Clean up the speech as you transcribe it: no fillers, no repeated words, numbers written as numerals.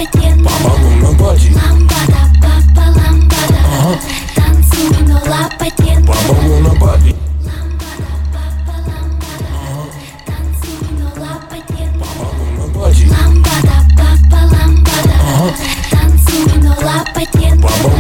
лапотен. Папа лунном пати. Ламбада, папа ламбада. Танцуй, но лапотен. Папа лунном пати. Ламбада, папа ламбада. Танцуй, но лапотен. Папа лунном пати. Ламбада, папа ламбада. Танцуй, но лапотен. Папа